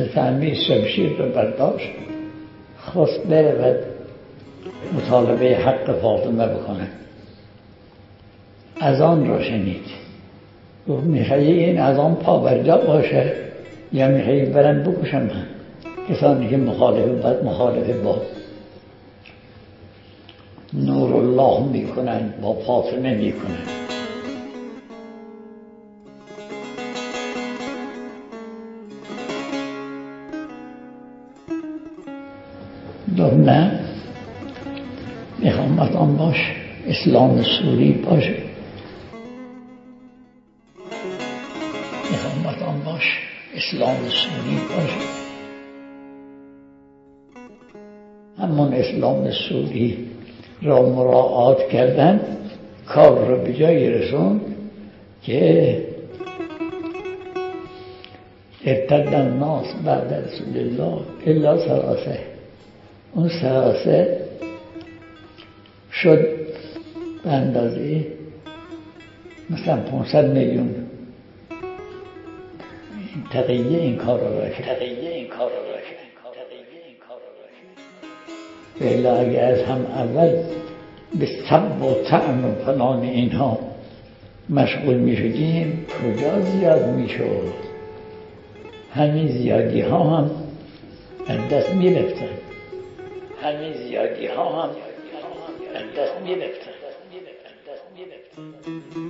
فهمید شمشیر رو برداشت، خواست برود مطالبه حق فاطمه بکنه. اذان را شنید، گفت میخوایی این اذان پابرجا باشه یا میخوایی برن بکشم من کسانی که مخالف با نور الله میکنن، با فاطمه میکنن. نه میخوام آن باشه، اسلام سوری باشه، میخوام آن باشه، اسلام سوری باشه. همون اسلام سوری را مراعات کردن کار را به جایی رسوند که ارتد الناس بعد رسول الله الا ثلاثه. اون ثلاثه شد به اندازه مثلا 500 میلیون تقیه این کار را کرد. ولی اگر از هم اول به سب و طعن و فلان اینها مشغول می شدیم کجا زیاد می شد. همین زیادی ها هم از دست می رفتن. از دست می رفتن.